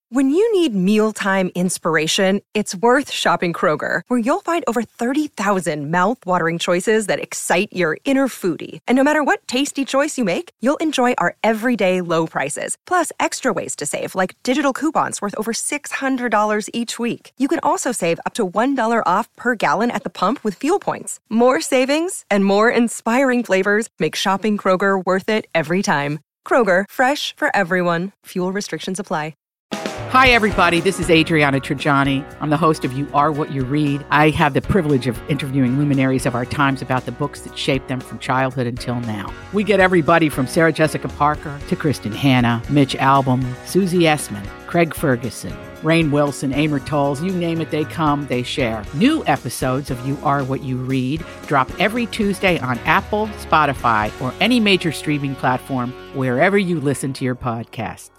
When you need mealtime inspiration, it's worth shopping Kroger, where you'll find over 30,000 mouth-watering choices that excite your inner foodie. And no matter what tasty choice you make, you'll enjoy our everyday low prices, plus extra ways to save, like digital coupons worth over $600 each week. You can also save up to $1 off per gallon at the pump with fuel points. More savings and more inspiring flavors make shopping Kroger worth it every time. Kroger, fresh for everyone. Fuel restrictions apply. Hi, everybody. This is Adriana Trajani. I'm the host of You Are What You Read. I have the privilege of interviewing luminaries of our times about the books that shaped them from childhood until now. We get everybody from Sarah Jessica Parker to Kristen Hanna, Mitch Albom, Susie Essman, Craig Ferguson, Rainn Wilson, Amor Tolls, you name it, they come, they share. New episodes of You Are What You Read drop every Tuesday on Apple, Spotify, or any major streaming platform wherever you listen to your podcasts.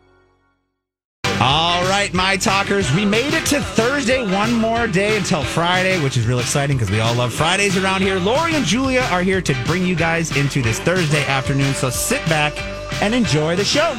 All right, my talkers, we made it to Thursday, one more day until Friday, which is real exciting because we all love Fridays around here. Lori and Julia are here to bring you guys into this Thursday afternoon, so sit back and enjoy the show.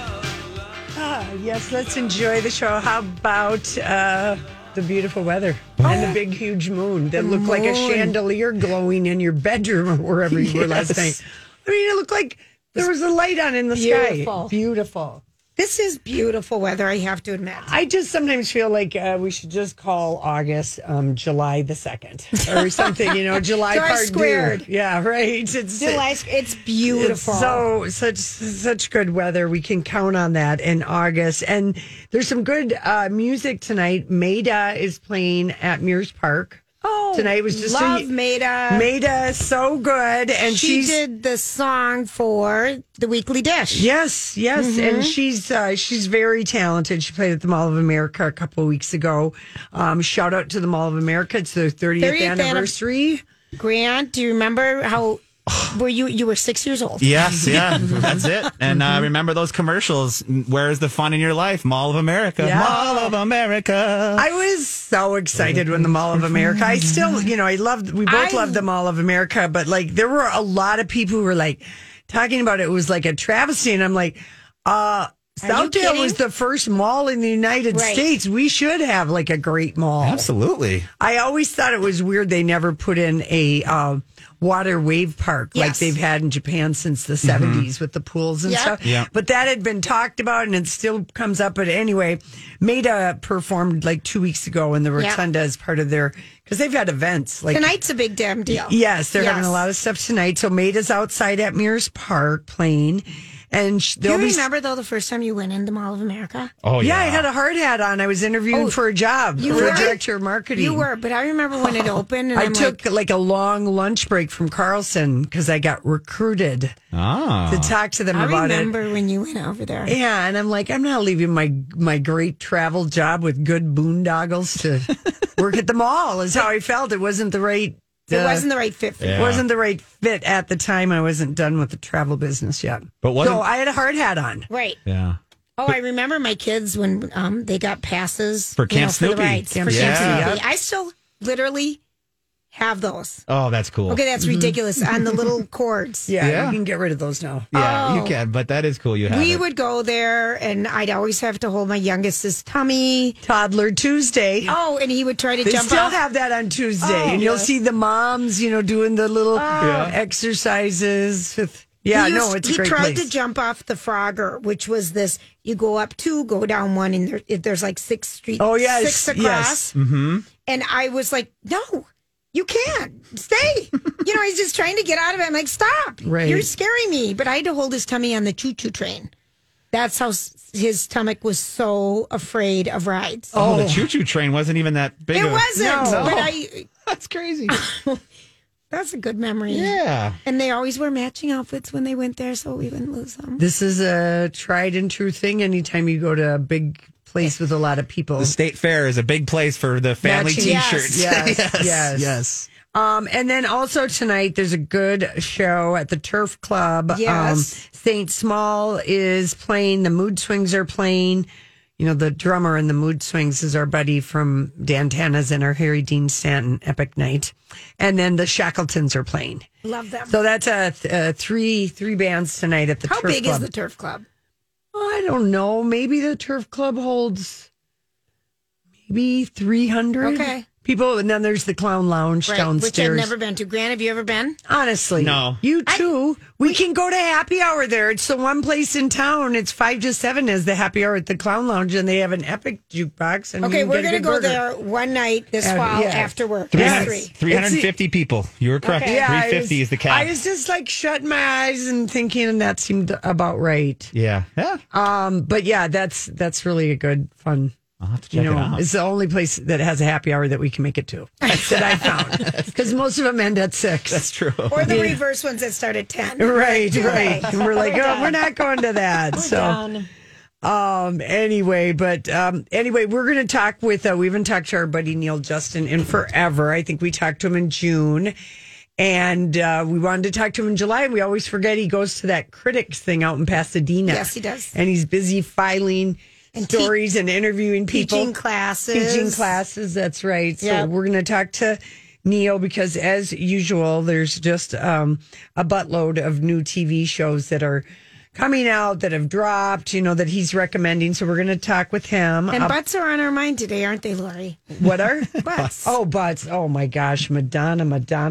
Yes, let's enjoy the show. How about the beautiful weather and the big, huge moon that looked like a chandelier glowing in your bedroom or wherever you were last night? I mean, it looked like there was a light on in the sky. Beautiful. This is beautiful weather, I have to admit. I just sometimes feel like we should just call August July the 2nd or something, July part squared. Due. Yeah, right. It's beautiful. It's such good weather. We can count on that in August. And there's some good music tonight. Maida is playing at Mears Park. Oh, tonight was just love Maida. Maida is so good, and she did the song for the Weekly Dish. Yes, and she's very talented. She played at the Mall of America a couple of weeks ago. Shout out to the Mall of America! It's their 30th anniversary. Grant, do you remember how? Were you were 6 years old? Yes, yeah, that's it. And remember those commercials? Where's the fun in your life? Mall of America, Mall of America. I was so excited when the Mall of America. I still, we both loved the Mall of America, but like there were a lot of people who were like talking about it was like a travesty, and I'm like, Southdale was the first mall in the United States. We should have like a great mall. Absolutely. I always thought it was weird they never put in a water wave park like they've had in Japan since the 70s with the pools and stuff. Yeah. But that had been talked about and it still comes up. But anyway, Maida performed like 2 weeks ago in the Rotunda as part of their, because they've had events. Like tonight's a big damn deal. Yes, they're having a lot of stuff tonight. So Maida's outside at Mears Park playing. And do you remember, though, the first time you went into Mall of America? Oh, yeah. Yeah, I had a hard hat on. I was interviewing for a job. You were director of marketing. You were, but I remember when it opened. And I took like a long lunch break from Carlson because I got recruited to talk to them about it. I remember when you went over there. Yeah, and I'm like, I'm not leaving my great travel job with good boondoggles to work at the mall, is how I felt. It wasn't the right... It wasn't the right fit for you. It wasn't the right fit at the time. I wasn't done with the travel business yet. So I had a hard hat on. Right. Yeah. Oh, I remember my kids when they got passes for Camp Snoopy. For the rides. Camp Snoopy. I still literally have those. Oh, that's cool. Okay, that's ridiculous. On the little cords. Yeah, you can get rid of those now. Yeah, you can, but that is cool. We would go there, and I'd always have to hold my youngest's tummy. Toddler Tuesday. Oh, and he would try to jump off. They still have that on Tuesday, and you'll see the moms, doing the little exercises with... Yeah, it's a great place. He tried to jump off the Frogger, which was this, you go up 2, go down 1, and there's like 6 streets. Oh, yes. 6 across. Yes. Mm-hmm. And I was like, no, you can't. Stay. He's just trying to get out of it. I'm like, stop. Right. You're scaring me. But I had to hold his tummy on the choo-choo train. That's how his stomach was so afraid of rides. Oh, the choo-choo train wasn't even that big. It wasn't. No. But that's crazy. That's a good memory. Yeah. And they always wore matching outfits when they went there, so we wouldn't lose them. This is a tried and true thing anytime you go to a big place with a lot of people. The State Fair is a big place for the family T-shirts. Yes. And then also tonight, there's a good show at the Turf Club. Yes. St. Small is playing. The Mood Swings are playing. The drummer in the Mood Swings is our buddy from Dan Tana's and our Harry Dean Stanton Epic Night. And then the Shackletons are playing. Love them. So that's three bands tonight at the Turf Club. How big is the Turf Club? I don't know. Maybe the Turf Club holds maybe 300 people. And then there's the Clown Lounge downstairs. Which I've never been to. Grant, have you ever been? Honestly. No. You too. We can go to happy hour there. It's the one place in town. It's 5 to 7 is the happy hour at the Clown Lounge. And they have an epic jukebox. And okay, we're going to go there one night this fall after work. 350 people. You were correct. Okay. Yeah, 350 is the cap. I was just like shutting my eyes and thinking, and that seemed about right. Yeah. But yeah, that's really a good fun. I'll have to check it out. It's the only place that has a happy hour that we can make it to that I found. Because most of them end at 6. That's true. Or the reverse ones that start at 10. Right. And we're like, we're not going to that. Anyway, we're going to talk with, we haven't talked to our buddy Neil Justin in forever. I think we talked to him in June. And we wanted to talk to him in July. And we always forget he goes to that critics thing out in Pasadena. Yes, he does. And he's busy filing stories and interviewing people. Teaching classes. That's right. So we're going to talk to Neil because, as usual, there's just a buttload of new TV shows that are coming out that have dropped, that he's recommending. So we're going to talk with him. And butts are on our mind today, aren't they, Lori? What are? Butts. Oh, butts. Oh, my gosh. Madonna.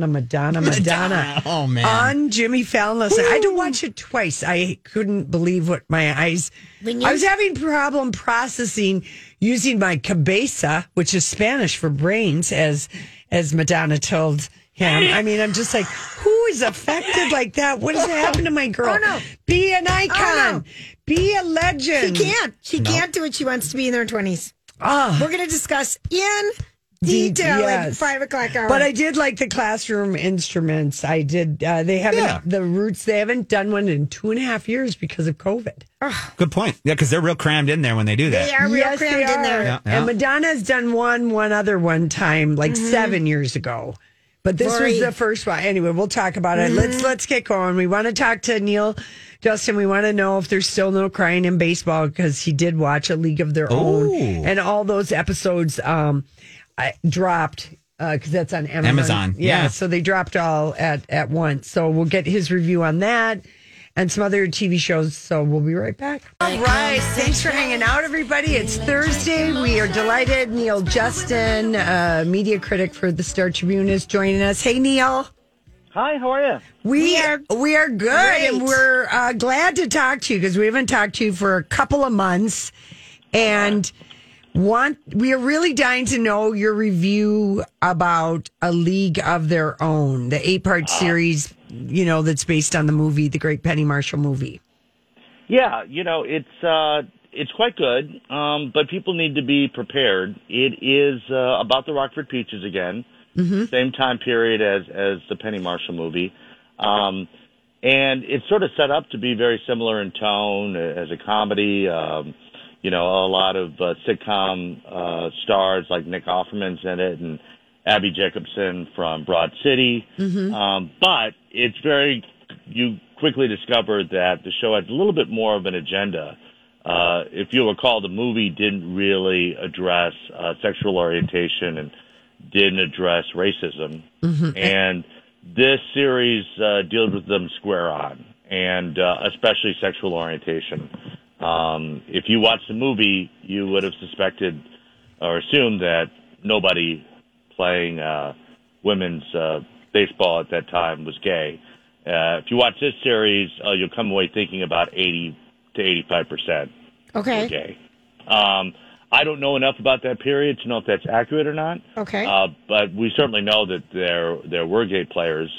Oh, man. On Jimmy Fallon last night. I had to watch it twice. I couldn't believe what my eyes... I was having problem processing using my cabeza, which is Spanish for brains, as Madonna told him. I mean, I'm just like, who is affected like that? What has happened to my girl? Oh, no. Be an icon. Be a legend. She can't do it. She wants to be in her 20s. Oh. We're going to discuss in detail at 5 o'clock hour. But I did like the classroom instruments. I did. They haven't, the Roots, they haven't done one in 2.5 years because of COVID. Good point. Yeah, because they're real crammed in there when they do that. They are real crammed in there. Yeah. And Madonna's done one other one time, like 7 years ago. But this was the first one. Anyway, we'll talk about it. Let's get going. We want to talk to Neil Justin. We want to know if there's still no crying in baseball because he did watch A League of Their Own. And all those episodes dropped because that's on Amazon. Yeah, so they dropped all at once. So we'll get his review on that and some other TV shows. So we'll be right back. All right. Thanks for hanging out, everybody. It's Thursday. We are delighted. Neil Justin, media critic for the Star Tribune, is joining us. Hey, Neil. Hi, how are you? We are good, great. And we're glad to talk to you because we haven't talked to you for a couple of months. And we are really dying to know your review about A League of Their Own, the 8-part series, that's based on the movie, the great Penny Marshall movie. Yeah, it's quite good, but people need to be prepared. It is about the Rockford Peaches again, same time period as the Penny Marshall movie. And it's sort of set up to be very similar in tone as a comedy. A lot of sitcom stars like Nick Offerman's in it and Abby Jacobson from Broad City. But it's you quickly discover that the show has a little bit more of an agenda. If you recall, the movie didn't really address sexual orientation and didn't address racism. And this series deals with them square on, and especially sexual orientation. If you watched the movie, you would have suspected or assumed that nobody playing women's baseball at that time was gay. If you watch this series, you'll come away thinking about 80 to 85% were gay. I don't know enough about that period to know if that's accurate or not. Okay. But we certainly know that there were gay players.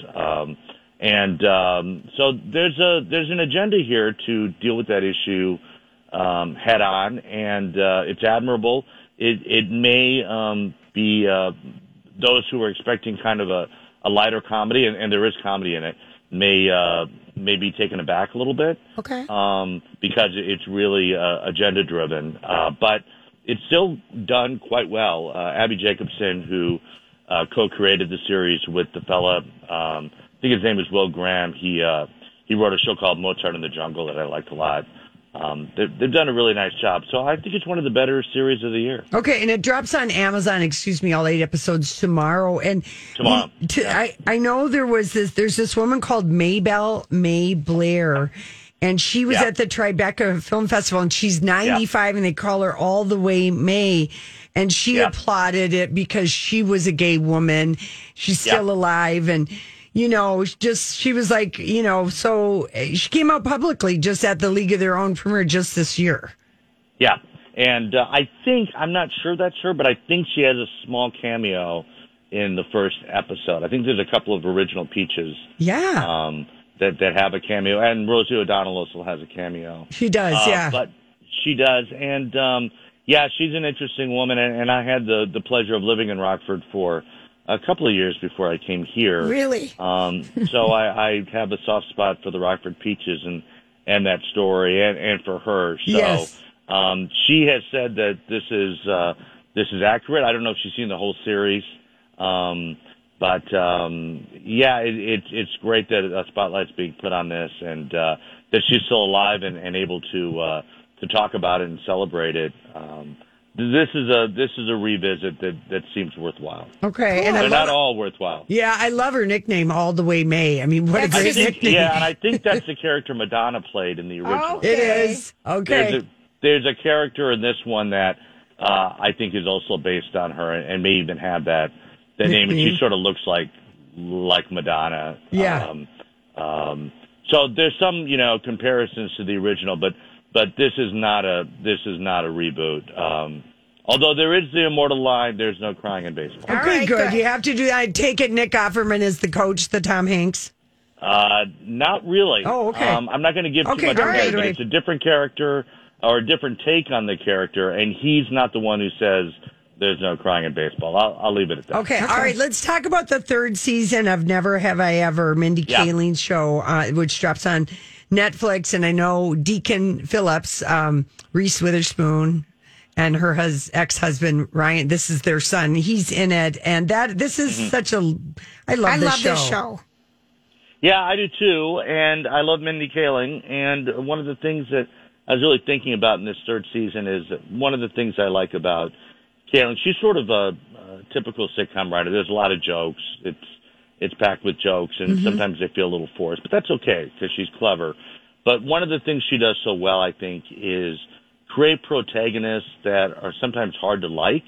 So there's an agenda here to deal with that issue head on, and it's admirable. It may be those who are expecting kind of a lighter comedy, and there is comedy in it, may be taken aback a little bit. Okay. Because it's really agenda driven, but it's still done quite well. Abby Jacobson, who co-created the series with the fella, I think his name is Will Graham. He wrote a show called Mozart in the Jungle that I liked a lot. They've done a really nice job. So I think it's one of the better series of the year. Okay, and it drops on Amazon, all 8 episodes tomorrow. And I know there's this woman called May Blair, And she was at the Tribeca Film Festival, and she's 95, and they call her All the Way May. And she applauded it because she was a gay woman. She's still alive. And, you know, she was like, you know, so she came out publicly just at the League of Their Own premiere just this year. Yeah. And I think, I'm not sure that's her, but I think she has a small cameo in the first episode. I think there's a couple of original Peaches. Yeah. That have a cameo, and Rosie O'Donnell also has a cameo. She does, but she does, and she's an interesting woman. And I had the pleasure of living in Rockford for a couple of years before I came here. Really? So I have a soft spot for the Rockford Peaches and that story, and for her. So she has said that this is accurate. I don't know if she's seen the whole series. But it's great that a spotlight's being put on this, and that she's still alive and able to talk about it and celebrate it. This is a revisit that seems worthwhile. Okay, cool. And they're not all worthwhile. Yeah, I love her nickname, All the Way May. I mean, what a great nickname. Yeah, and I think that's the character Madonna played in the original. Okay. It is. Okay. There's a character in this one that I think is also based on her, and may even have that name, and she sort of looks like Madonna. Yeah. So there's some, comparisons to the original, but this is not a reboot. Although there is the immortal line, "There's no crying in baseball." Okay, good. You have to do that. I take it Nick Offerman is the coach, the Tom Hanks. Not really. Oh, okay. I'm not going to give too much away, but it's a different character or a different take on the character, and he's not the one who says there's no crying in baseball. I'll leave it at that. Okay, all right. Let's talk about the third season of Never Have I Ever, Mindy Kaling's show, which drops on Netflix. And I know Deacon Phillips, Reese Witherspoon, and her ex-husband, Ryan, this is their son. He's in it. And this is such a... I love this show. Yeah, I do too. And I love Mindy Kaling. And one of the things that I was really thinking about in this third season is one of the things I like about Kaling, she's sort of a typical sitcom writer. There's a lot of jokes. It's packed with jokes, and sometimes they feel a little forced, but that's okay because she's clever. But one of the things she does so well, I think, is create protagonists that are sometimes hard to like.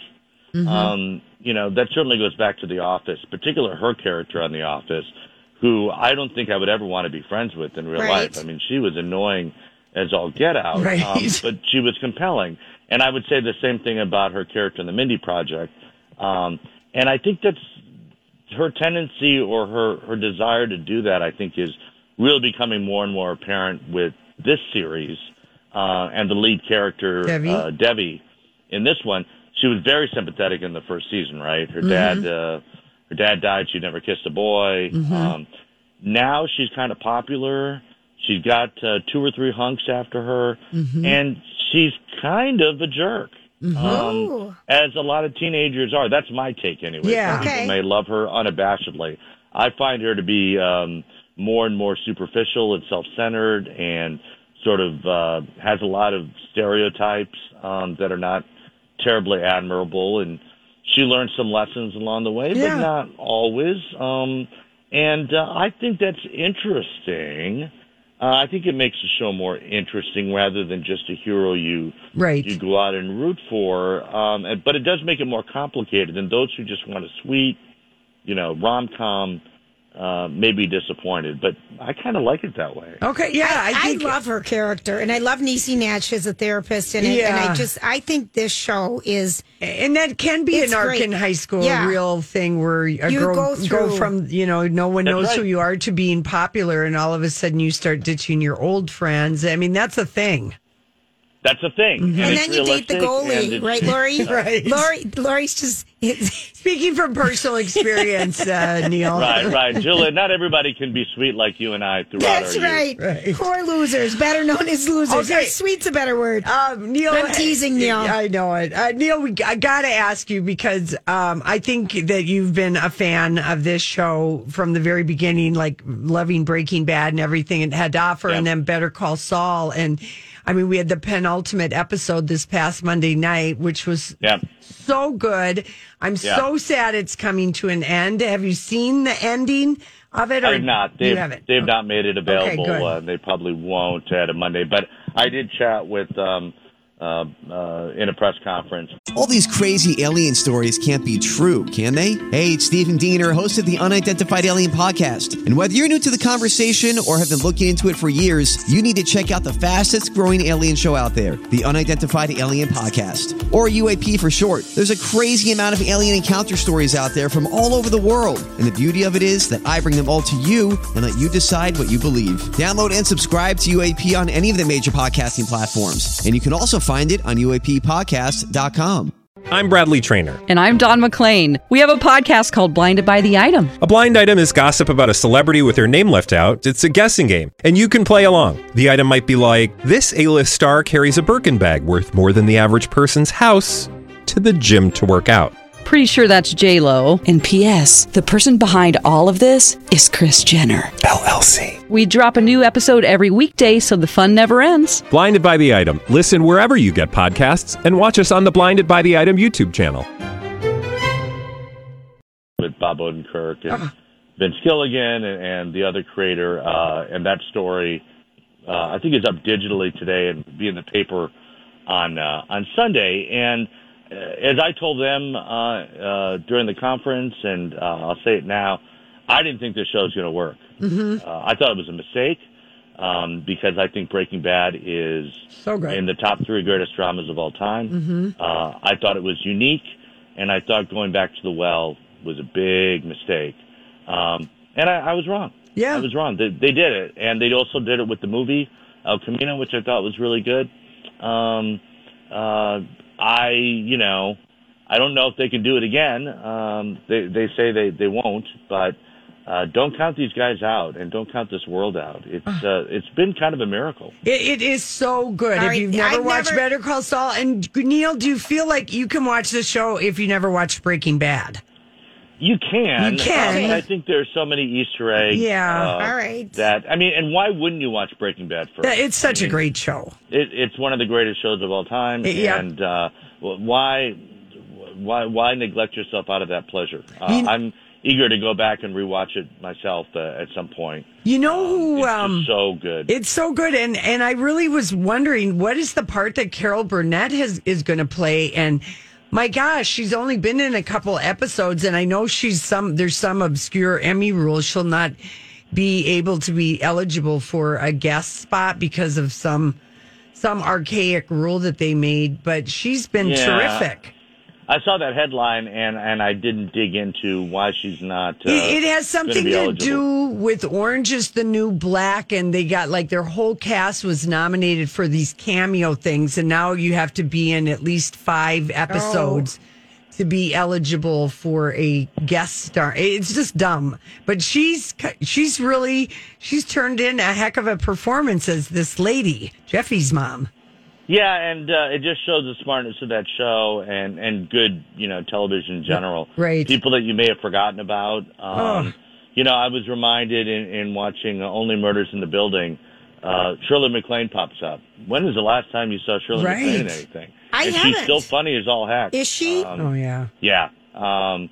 That certainly goes back to The Office, particularly her character on The Office, who I don't think I would ever want to be friends with in real life. I mean, she was annoying as all get out, but she was compelling. And I would say the same thing about her character in the Mindy Project. And I think that's her tendency or her desire to do that, I think, is really becoming more and more apparent with this series. And the lead character, Debbie, in this one, she was very sympathetic in the first season, right? Her dad died. She never kissed a boy. Now she's kind of popular. She's got 2 or 3 hunks after her, and she's kind of a jerk, as a lot of teenagers are. That's my take anyway. Yeah. People may love her unabashedly. I find her to be more and more superficial and self-centered and sort of has a lot of stereotypes that are not terribly admirable. And she learned some lessons along the way, but not always. And I think that's interesting. I think it makes the show more interesting rather than just a hero you go out and root for. But it does make it more complicated. And those who just want a sweet, rom-com may be disappointed. But I kind of like it that way. Okay, yeah. I love her character. And I love Niecy Nash as a therapist in it. Yeah. And I think this show is... And that can be an arc in high school, a real thing where a girl go from, no one knows who you are to being popular, and all of a sudden you start ditching your old friends. I mean, that's a thing. That's a thing. And then you date the goalie, right, Lori? Right. Lori's just... Speaking from personal experience, Neil. Right. Julia, not everybody can be sweet like you and I throughout our years. That's right. Poor losers, better known as losers. Okay. Sweet's a better word. Neil, I'm teasing Neil. I know it. Neil, I got to ask you because I think that you've been a fan of this show from the very beginning, like loving Breaking Bad and everything it had to offer, and then Better Call Saul. And I mean, we had the penultimate episode this past Monday night, which was so good. I'm so sad it's coming to an end. Have you seen the ending of it? I have not. They've haven't? not made it available. Okay, they probably won't at a Monday. But I did chat with in a press conference. All these crazy alien stories can't be true, can they? Hey, it's Stephen Diener, host of the Unidentified Alien Podcast. And whether you're new to the conversation or have been looking into it for years, you need to check out the fastest growing alien show out there, the Unidentified Alien Podcast, or UAP for short. There's a crazy amount of alien encounter stories out there from all over the world. And the beauty of it is that I bring them all to you and let you decide what you believe. Download and subscribe to UAP on any of the major podcasting platforms. And you can also find it on UAPpodcast.com. I'm Bradley Trainer. And I'm Don McClain. We have a podcast called Blinded by the Item. A blind item is gossip about a celebrity with their name left out. It's a guessing game, and you can play along. The item might be like, this A-list star carries a Birkin bag worth more than the average person's house to the gym to work out. Pretty sure that's J-Lo. And P.S. the person behind all of this is Kris Jenner, LLC. We drop a new episode every weekday so the fun never ends. Blinded by the Item. Listen wherever you get podcasts and watch us on the Blinded by the Item YouTube channel. With Bob Odenkirk and Vince Gilligan and the other creator, and that story, I think is up digitally today and be in the paper on Sunday. And as I told them during the conference, and I'll say it now, I didn't think this show was going to work. Mm-hmm. I thought it was a mistake because I think Breaking Bad is so good. In the top 3 greatest dramas of all time. Mm-hmm. I thought it was unique, and I thought going back to the well was a big mistake. And I was wrong. Yeah. I was wrong. They did it, and they also did it with the movie El Camino, which I thought was really good. I don't know if they can do it again. They say they won't, but don't count these guys out and don't count this world out. It's been kind of a miracle. It is so good. If you've never watched Better Call Saul, and Neil, do you feel like you can watch the show if you never watched Breaking Bad? You can. You can. I think there's so many Easter eggs. Yeah. All right. And why wouldn't you watch Breaking Bad first? It's such a great show. It's one of the greatest shows of all time. Yeah. And why neglect yourself out of that pleasure? I'm eager to go back and rewatch it myself at some point. You know who? It's just so good. It's so good, and I really was wondering what is the part that Carol Burnett is going to play. And my gosh, she's only been in a couple episodes, and I know there's some obscure Emmy rules. She'll not be able to be eligible for a guest spot because of some archaic rule that they made. But she's been terrific. I saw that headline, and I didn't dig into why she's not. It has something to do with Orange is the New Black, and they got their whole cast was nominated for these cameo things, and now you have to be in at least 5 episodes to be eligible for a guest star. It's just dumb, but she's turned in a heck of a performance as this lady, Jeffy's mom. Yeah, and it just shows the smartness of that show and good, television in general. Right. People that you may have forgotten about. I was reminded in watching Only Murders in the Building, Shirley MacLaine pops up. When was the last time you saw Shirley MacLaine in anything? I haven't. She's still funny as all heck. Is she? Oh, yeah. Yeah. I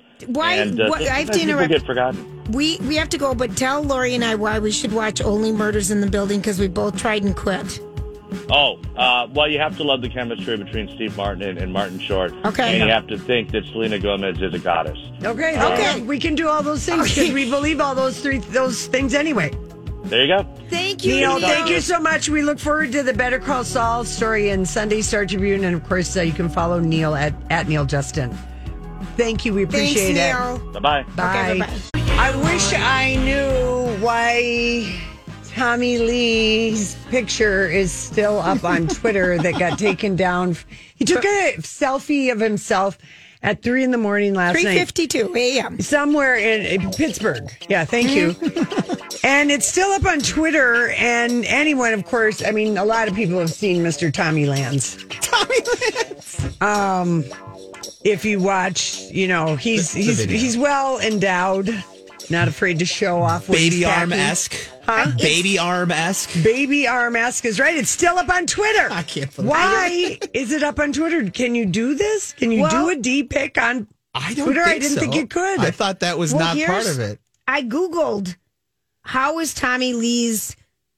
have to interrupt. People get forgotten. We have to go, but tell Lori and I why we should watch Only Murders in the Building, because we both tried and quit. Well, you have to love the chemistry between Steve Martin and Martin Short. Okay. And you have to think that Selena Gomez is a goddess. Okay. We can do all those things because we believe all those things anyway. There you go. Thank you, Neil. Thank you so much. We look forward to the Better Call Saul story in Sunday Star Tribune. And, of course, you can follow Neil at Neil Justin. Thank you. We appreciate it. Bye-bye. Bye. Okay, bye-bye. I wish I knew why Tommy Lee's picture is still up on Twitter that got taken down. He took a selfie of himself at 3 a.m. last night. 3:52 a.m. Somewhere in Pittsburgh. Yeah, thank you. And it's still up on Twitter. And anyone, of course, a lot of people have seen Mr. Tommy Lands. Tommy Lands. If you watch, he's well endowed. Not afraid to show off. Baby arm-esque. Huh? Baby arm-esque. Baby arm-esque is right. It's still up on Twitter. I can't believe Why is it up on Twitter? Can you do this? Can you do a D-pic on I don't Twitter? think I didn't think you could. I thought that was not part of it. I Googled how is Tommy Lee's,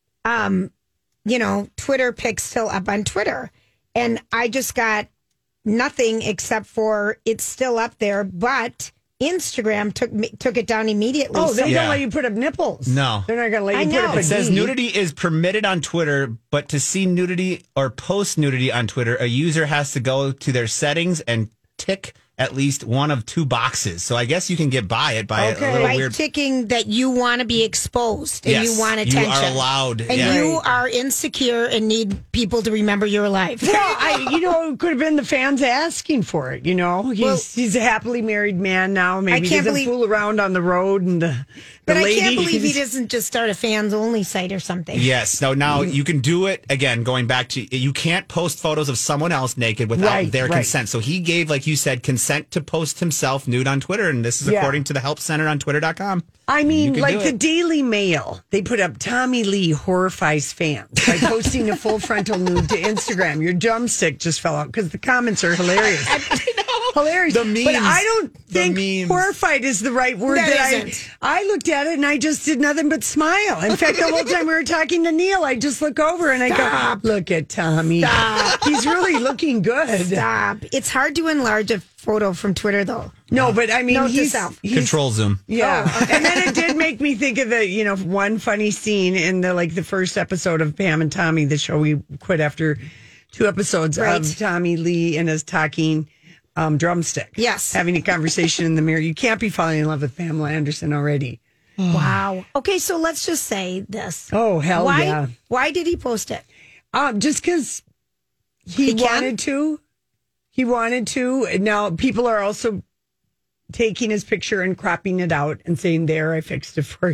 Twitter pic still up on Twitter? And I just got nothing except for it's still up there, but Instagram took it down immediately. Oh, they don't let you put up nipples. No. They're not going to let you put up a It says D. nudity is permitted on Twitter, but to see nudity or post nudity on Twitter, a user has to go to their settings and tick at least one of two boxes. So I guess you can get by it by a little by weird... ticking that you want to be exposed and you want attention. You are allowed. And you are insecure and need people to remember you're alive. Well, it could have been the fans asking for it, He's a happily married man now. Maybe he doesn't fool around on the road and the But I ladies. can't believe he doesn't just start a fans only site or something. Yes. So now you can do it again, going back to, you can't post photos of someone else naked without their consent. So he gave, like you said, consent to post himself nude on Twitter. And this is according to the help center on twitter.com. I mean, like the Daily Mail, they put up Tommy Lee horrifies fans by posting a full frontal nude to Instagram. Your drumstick just fell out because the comments are hilarious. Hilarious. The memes. But I don't think horrified is the right word. I looked at it and I just did nothing but smile. In fact, the whole time we were talking to Neil, I just look over and I go, look at Tommy. Stop. He's really looking good. Stop. It's hard to enlarge a photo from Twitter, though. No, but I mean, he's control zoom. Yeah. And then it did make me think of the, one funny scene in the first episode of Pam and Tommy, the show we quit after 2 episodes of Tommy Lee and his talking drumstick. Yes. Having a conversation in the mirror. You can't be falling in love with Pamela Anderson already. Wow. Okay, so let's just say this. Oh, hell yeah. Why did he post it? Just because he wanted to. He wanted to. Now, people are also taking his picture and cropping it out and saying, there, I fixed it for you.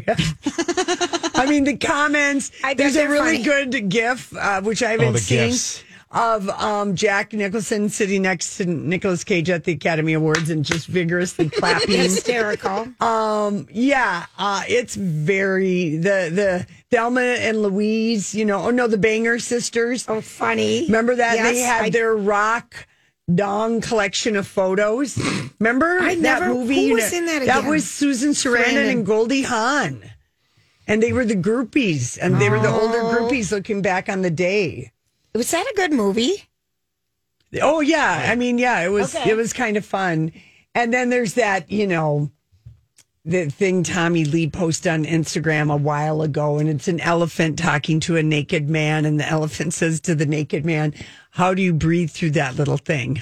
I mean, the comments. There's a really good GIF, which I haven't seen, GIFs of Jack Nicholson sitting next to Nicolas Cage at the Academy Awards and just vigorously clapping. Hysterical. It's very, the Thelma and Louise, the Banger sisters. Oh, funny. Remember that? Yes, they had their rock dong collection of photos. Remember that movie? Who was in that again? That was Susan Sarandon and Goldie Hawn. And they were the groupies. And they were the older groupies looking back on the day. Was that a good movie? Oh, yeah. I mean, yeah, it was It was kind of fun. And then there's that, the thing Tommy Lee posted on Instagram a while ago, and it's an elephant talking to a naked man, and the elephant says to the naked man, how do you breathe through that little thing?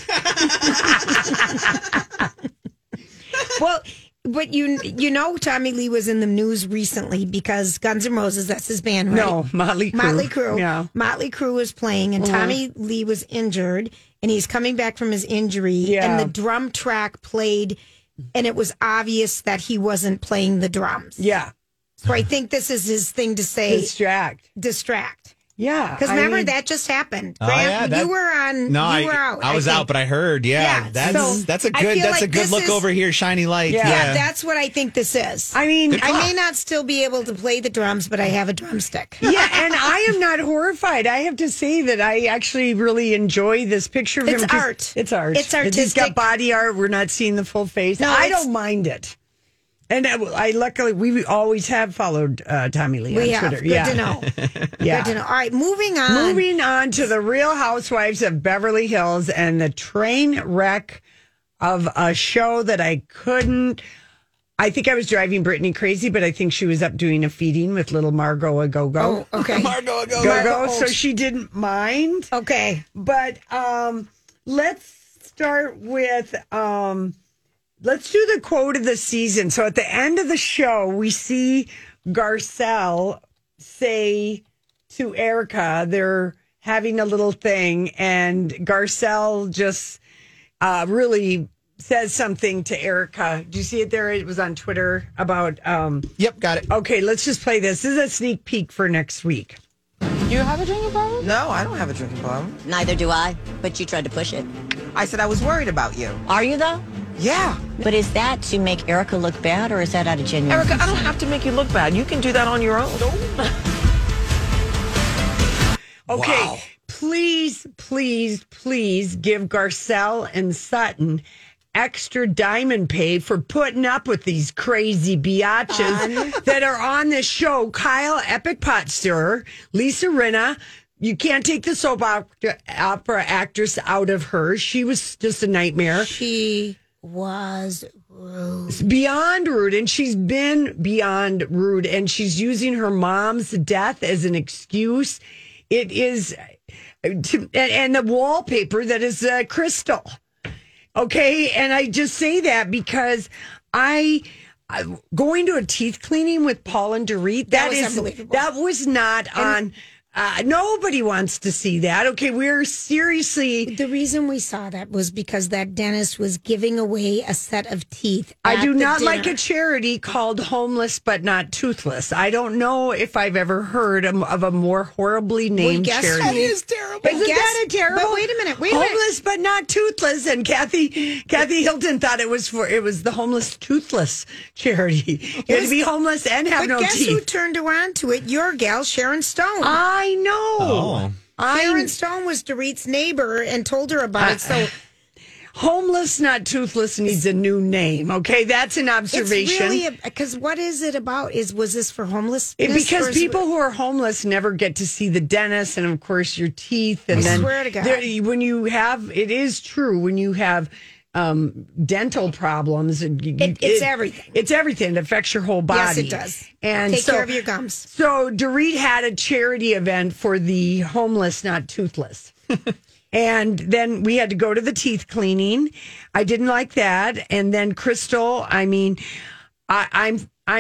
Well, but Tommy Lee was in the news recently because Guns N' Roses, that's his band, right? No, Motley Crue. Motley Crue. Yeah. Motley Crue was playing, and Tommy Lee was injured, and he's coming back from his injury, and the drum track played, and it was obvious that he wasn't playing the drums. Yeah. So I think this is his thing to say. Distract. Yeah. Because remember, that just happened. Grant, you were on. No, you were out. I was out, but I heard. Yeah. That's a good look over here, shiny light. Yeah, that's what I think this is. I mean, I may not still be able to play the drums, but I have a drumstick. Yeah, and I am not horrified. I have to say that I actually really enjoy this picture of him. It's art. It's art. It's artistic. He's got body art. We're not seeing the full face. No, I don't mind it. And I luckily, we always have followed Tommy Lee on Twitter. Good to know. Yeah. Good to know. All right, moving on. Moving on to the Real Housewives of Beverly Hills and the train wreck of a show that I think I was driving Brittany crazy, but I think she was up doing a feeding with little Margot a Go-Go. Oh, okay. Margot a Go-Go. So she didn't mind. Okay. But let's start with... let's do the quote of the season. So at the end of the show, we see Garcelle say to Erica, they're having a little thing, and Garcelle just really says something to Erica. Do you see it there? It was on Twitter about... Yep, got it. Okay, let's just play this. This is a sneak peek for next week. You have a drinking problem? No, I don't have a drinking problem. Neither do I, but you tried to push it. I said I was worried about you. Are you, though? Yeah. But is that to make Erica look bad, or is that out of genuine Erica, concern? I don't have to make you look bad. You can do that on your own. Okay, wow. Please give Garcelle and Sutton extra diamond pay for putting up with these crazy biatches that are on this show. Kyle, epic pot stirrer. Lisa Rinna. You can't take the soap opera actress out of her. She was just a nightmare. She was rude. Beyond rude. And she's been beyond rude. And she's using her mom's death as an excuse. It is, and the wallpaper that is Crystal. Okay. And I just say that because I'm going to a teeth cleaning with Paul and Dorit. That was unbelievable. That was not on. Nobody wants to see that. Okay, we're seriously... The reason we saw that was because that dentist was giving away a set of teeth. I do not like a charity called Homeless But Not Toothless. I don't know if I've ever heard of a more horribly named charity. That is terrible. Isn't that a terrible? But wait a minute. Homeless But Not Toothless. And Kathy Hilton thought it was the Homeless Toothless charity. You had to be homeless and have no teeth. But guess who turned around to it? Your gal, Sharon Stone. I know. Oh. Sharon Stone was Dorit's neighbor and told her about it. So, Homeless Not Toothless needs a new name. Okay, that's an observation. It's really because what is it about? Was this for homeless? Because people who are homeless never get to see the dentist, and of course your teeth. And I swear to God, when you have, it is true when you have. Dental problems. It's everything. It's everything. It affects your whole body. Yes, it does. And take care of your gums. So Dorit had a charity event for the Homeless Not Toothless. And then we had to go to the teeth cleaning. I didn't like that. And then Crystal, I mean, I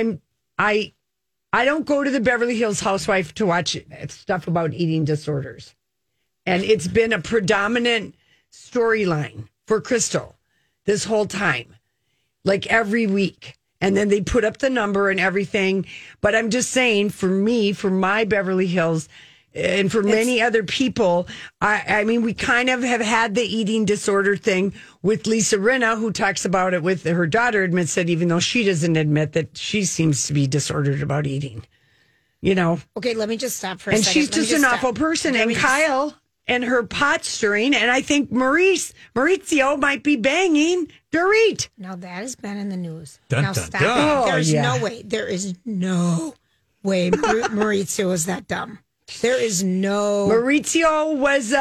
don't go to the Beverly Hills Housewife to watch stuff about eating disorders. And it's been a predominant storyline for Crystal this whole time, like every week. And then they put up the number and everything. But I'm just saying, for me, for my Beverly Hills, and for many other people, I mean, we kind of have had the eating disorder thing with Lisa Rinna, who talks about it with her daughter, admits that even though she doesn't admit that she seems to be disordered about eating, you know. Okay, let me just stop for a second. And she's just an awful stop. person. And Kyle... and her pot stirring, and I think Maurizio might be banging Dorit. Now that has been in the news. Dun, now dun, stop dun. it. There's no way. There is no way Maurizio is that dumb. There is no. Maurizio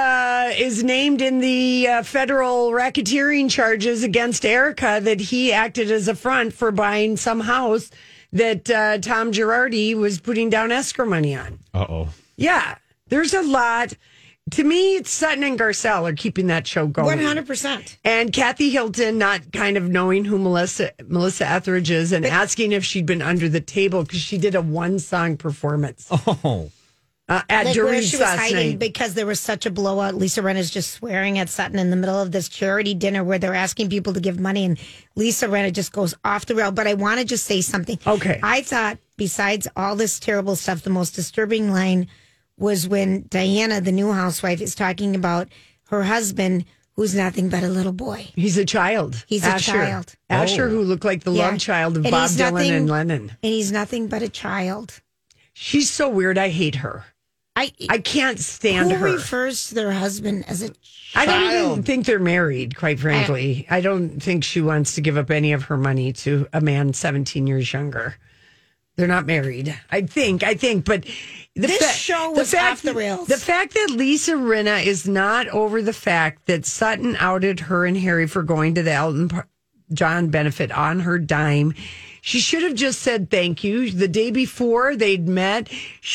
is named in the federal racketeering charges against Erica that he acted as a front for buying some house that Tom Girardi was putting down escrow money on. Uh-oh. Yeah, there's a lot. To me, it's Sutton and Garcelle are keeping that show going. 100%. And Kathy Hilton not kind of knowing who Melissa Etheridge is and asking if she'd been under the table because she did a one-song performance. Oh. At like where she was last hiding night. because there was such a blowout. Lisa Rinna's just swearing at Sutton in the middle of this charity dinner where they're asking people to give money, and Lisa Rinna just goes off the rail. But I want to just say something. Okay. I thought, besides all this terrible stuff, the most disturbing line was when Diana, the new housewife, is talking about her husband, who's nothing but a little boy. He's a child. He's Asher. a child. Asher, who looked like the love child of Bob Dylan and Lennon. And he's nothing but a child. She's so weird. I hate her. I can't stand her. Who refers to their husband as a child? I don't even think they're married, quite frankly. I don't think she wants to give up any of her money to a man 17 years younger. They're not married. I think, but this show was off the rails. The fact that Lisa Rinna is not over the fact that Sutton outed her and Harry for going to the Elton John benefit on her dime. She should have just said thank you. The day before they'd met,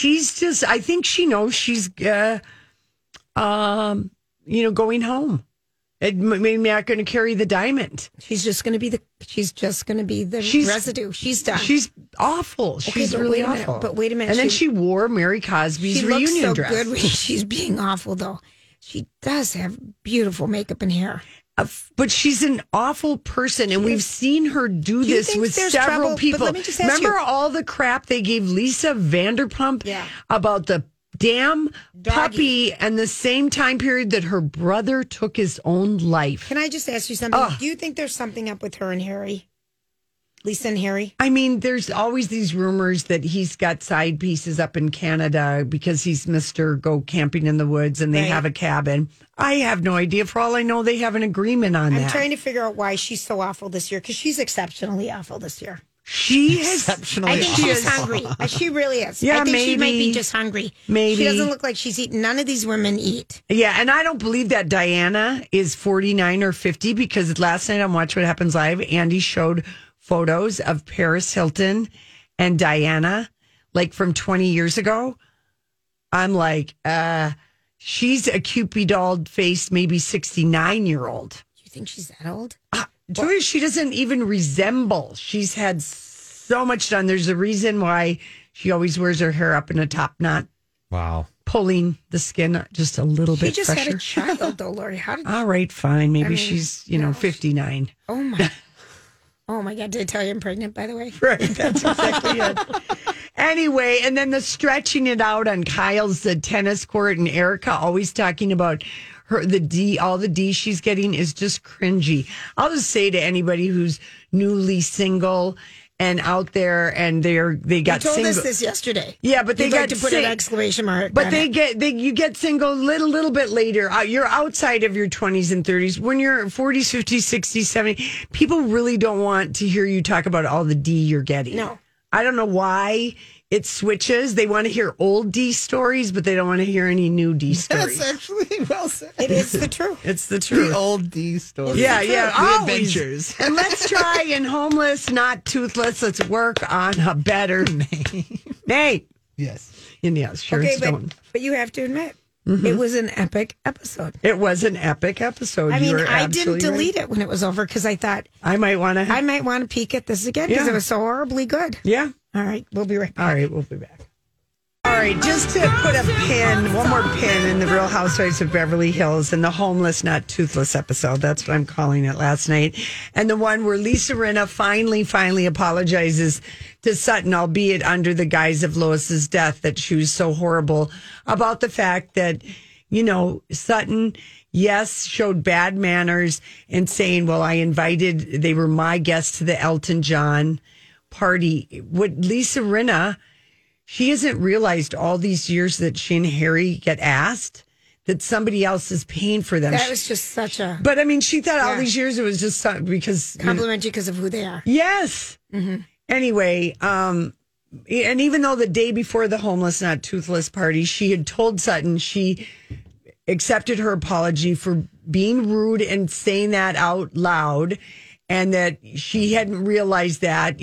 I think she knows she's, going home. Maybe not going to carry the diamond. She's just going to be the residue. She's done. She's awful. She's really awful. But wait a minute. And then she wore Mary Cosby's reunion dress. She looks so good when she's being awful, though. She does have beautiful makeup and hair. But she's an awful person, and we've seen her do this with several people. Let me just ask Remember all the crap they gave Lisa Vanderpump about the damn puppy and the same time period that her brother took his own life. Can I just ask you something? Do you think there's something up with her and Harry? Lisa and Harry? I mean, there's always these rumors that he's got side pieces up in Canada because he's Mr. Go Camping in the Woods and they have a cabin. I have no idea. For all I know, they have an agreement on that. I'm trying to figure out why she's so awful this year because she's exceptionally awful this year. She is exceptionally. I think she's hungry. She really is. Yeah, I think maybe. she might be just hungry. Maybe. She doesn't look like she's eaten. None of these women eat. Yeah, and I don't believe that Diana is 49 or 50 because last night on Watch What Happens Live, Andy showed photos of Paris Hilton and Diana, like from 20 years ago. I'm like, she's a Cupid dolled face, maybe 69-year-old. You think she's that old? Julia, she doesn't even resemble. She's had so much done. There's a reason why she always wears her hair up in a top knot. Wow. Pulling the skin just a little bit She just fresher. had a child, though, Lori. How did All right, fine. Maybe she's, 59. Oh, my. Oh, my God. Did I tell you I'm pregnant, by the way? Right. That's exactly it. Anyway, and then the stretching it out on Kyle's tennis court and Erica always talking about all the D she's getting is just cringy. I'll just say to anybody who's newly single and out there and they got you told single. us this yesterday. Yeah, but they You'd got like to put an exclamation mark. But on they it. you get single little bit later. You're outside of your 20s and 30s. When you're 40s, 50s, 60s, 70s, people really don't want to hear you talk about all the D you're getting. No. I don't know why it switches. They want to hear old D stories, but they don't want to hear any new D stories. That's actually well said. It is the truth. It's the truth. The old D story. Yeah. The always. adventures. And let's try in homeless, not toothless. Let's work on a better name. Nate. Yes. And yes, sure. Okay, it's going. but you have to admit, it was an epic episode. It was an epic episode. I mean, You were I didn't absolutely delete right. it when it was over because I thought I might want to peek at this again because it was so horribly good. Yeah. All right, we'll be right back. All right, we'll be back. All right, just to put one more pin in the Real Housewives of Beverly Hills and the homeless, not toothless episode. That's what I'm calling it last night. And the one where Lisa Rinna finally apologizes to Sutton, albeit under the guise of Lois's death, that she was so horrible about the fact that, Sutton, yes, showed bad manners and saying, well, they were my guests to the Elton John party. What Lisa Rinna, she hasn't realized all these years that she and Harry get asked that somebody else is paying for them. That was just such a... But I mean, she thought all these years it was just because... Complimentary because of who they are. Yes. Mm-hmm. Anyway, and even though the day before the homeless, not toothless party, she had told Sutton she accepted her apology for being rude and saying that out loud and that she hadn't realized that,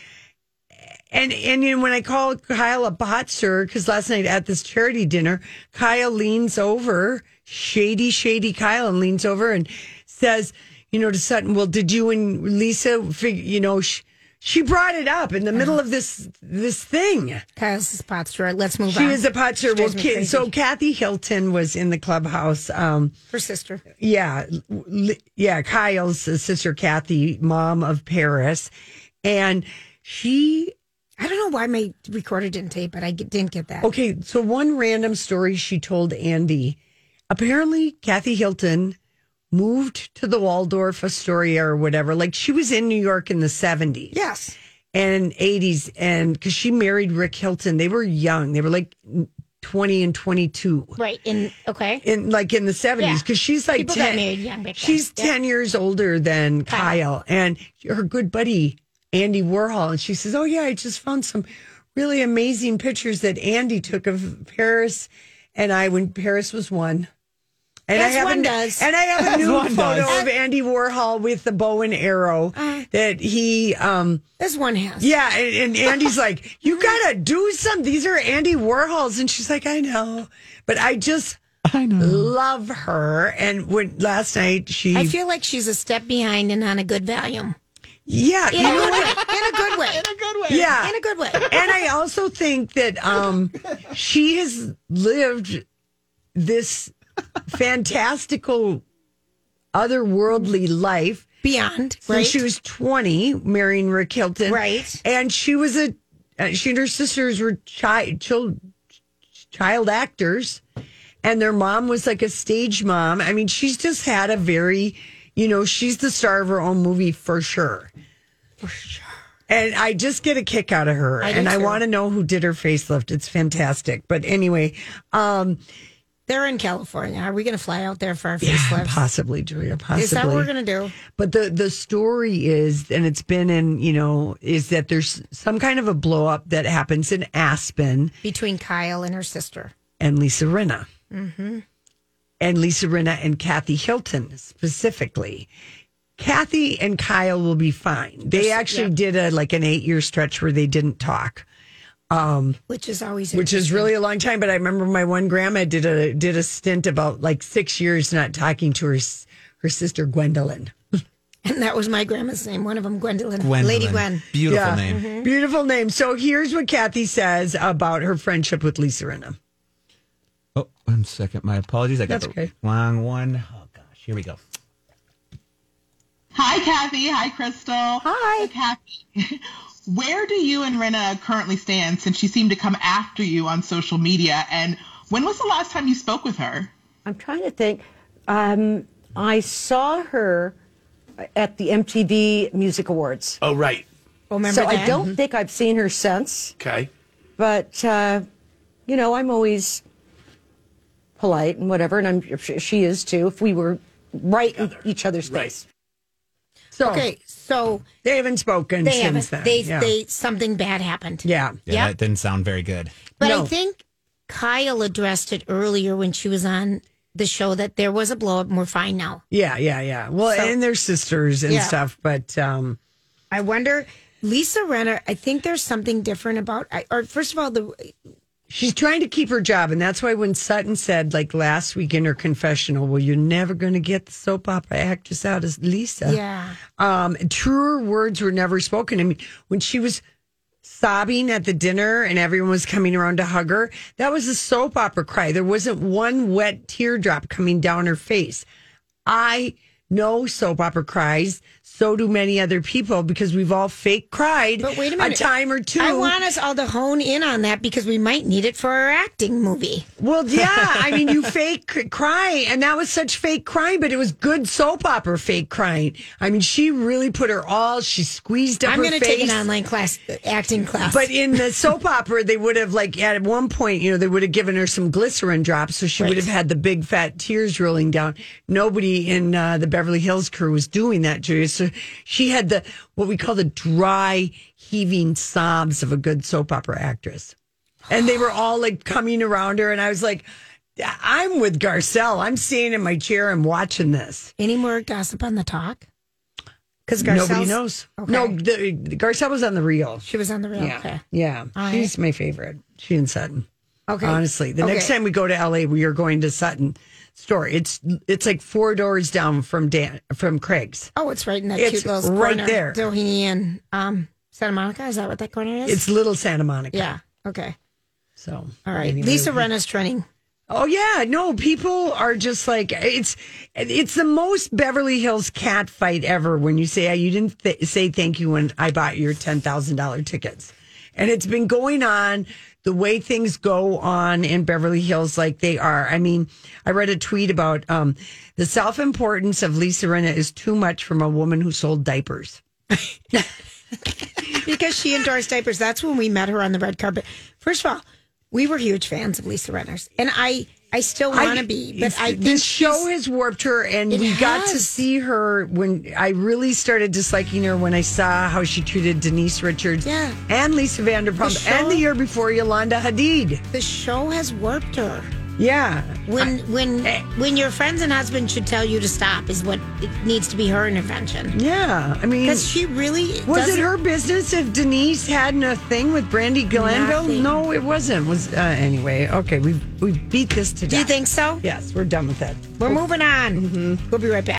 And when I call Kyle a botster, because last night at this charity dinner, Kyle leans over, shady Kyle, and leans over and says, to Sutton, well, did you and Lisa figure, she brought it up in the middle of this thing. Kyle's a potster. Let's move on. She is a potster. Well, so Kathy Hilton was in the clubhouse. Her sister. Yeah. Kyle's sister, Kathy, mom of Paris. And I don't know why my recorder didn't tape, but I didn't get that. Okay, so one random story she told Andy. Apparently, Kathy Hilton moved to the Waldorf Astoria or whatever. Like, she was in New York in the 70s. Yes. And 80s. And because she married Rick Hilton. They were young. They were like 20 and 22. Right. In the 70s. Because she's like People 10. got married young back then. She's 10 years older than Kyle. And her good buddy, Andy Warhol. And she says, oh, yeah, I just found some really amazing pictures that Andy took of Paris and I when Paris was one. And As one does. And I have a new photo of Andy Warhol with the bow and arrow that he... As one has. Yeah, and Andy's like, you got to do something. These are Andy Warhols. And she's like, I know. But I love her. And last night I feel like she's a step behind and on a good volume. Yeah. In a good way. Yeah. In a good way. And I also think that she has lived this fantastical otherworldly life beyond since she was 20, marrying Rick Hilton. Right. And she was she and her sisters were child actors, and their mom was like a stage mom. I mean, she's just had a very, she's the star of her own movie for sure. And I just get a kick out of her. I want to know who did her facelift. It's fantastic. But anyway, they're in California. Are we going to fly out there for our facelift? Possibly, Julia. Possibly. Is that what we're going to do? But the story is, and it's been in, is that there's some kind of a blow up that happens in Aspen between Kyle and her sister and Lisa Rinna. Mm-hmm. And Lisa Rinna and Kathy Hilton specifically. Kathy and Kyle will be fine. They actually did an 8-year stretch where they didn't talk. Which is really a long time. But I remember my one grandma did a stint about 6 years not talking to her sister Gwendolyn. And that was my grandma's name. One of them, Gwendolyn. Lady Gwen. Beautiful name. Mm-hmm. Beautiful name. So here's what Kathy says about her friendship with Lisa Rinna. Oh, 1 second. My apologies. I got the wrong one. Oh gosh. Here we go. Hi, Kathy. Hi, Crystal. Hi. So, Kathy, where do you and Rinna currently stand since she seemed to come after you on social media? And when was the last time you spoke with her? I'm trying to think. I saw her at the MTV Music Awards. Oh, right. Oh, remember that? I don't think I've seen her since. Okay. But, I'm always polite and whatever, and I'm sure she is too, if we were right in each other's face. So they haven't spoken since then. They something bad happened. Yeah, that didn't sound very good. But I think Kyle addressed it earlier when she was on the show that there was a blow up and we're fine now. Yeah. Well, and they're sisters and stuff, but I wonder, Lisa Rinna, I think there's something different about, first of all, she's trying to keep her job, and that's why when Sutton said, last week in her confessional, well, you're never going to get the soap opera actress out as Lisa. Yeah. Truer words were never spoken. I mean, when she was sobbing at the dinner and everyone was coming around to hug her, that was a soap opera cry. There wasn't one wet teardrop coming down her face. I know soap opera cries. So do many other people because we've all fake cried but wait a minute. A time or two. I want us all to hone in on that because we might need it for our acting movie. Well, yeah. I mean, you fake cry, and that was such fake crying, but it was good soap opera fake crying. I mean, she really put her all. She squeezed up her face. I'm going to take an online class, acting class. But in the soap opera, they would have, at one point, they would have given her some glycerin drops, so she would have had the big fat tears rolling down. Nobody in the Beverly Hills crew was doing that, Julia. So she had what we call the dry, heaving sobs of a good soap opera actress. And they were all coming around her. And I was like, I'm with Garcelle. I'm sitting in my chair and watching this. Any more gossip on the talk? Because nobody knows. Okay. No, Garcelle was on The Real. She was on The Real. Yeah. Okay. Yeah. She's my favorite. She and Sutton. Okay. Honestly, the next time we go to LA, we are going to Sutton store. It's 4 doors down from Craig's. Oh, it's right in that cute little corner. Right there. Doheny and Santa Monica. Is that what that corner is? It's Little Santa Monica. Yeah. Okay. So all right, anyway, Lisa Rinna's trending. Oh yeah, no, people are just it's the most Beverly Hills cat fight ever. When you say you didn't say thank you when I bought your $10,000 tickets, and it's been going on. The way things go on in Beverly Hills like they are. I mean, I read a tweet about the self-importance of Lisa Rinna is too much from a woman who sold diapers. Because she endorsed diapers. That's when we met her on the red carpet. First of all, we were huge fans of Lisa Rinna's. And I still want to be. But I think this show has warped her, and we got to see her when I really started disliking her when I saw how she treated Denise Richards and Lisa Vanderpump, and the year before Yolanda Hadid. The show has warped her. Yeah. When your friends and husband should tell you to stop is what it needs to be her intervention. Yeah. I mean, because she really was it her business if Denise hadn't a thing with Brandy Glanville? Nothing. No, it wasn't. Anyway, okay, we beat this to death. Do you think so? Yes, we're done with that. We're moving on. Mm-hmm. We'll be right back.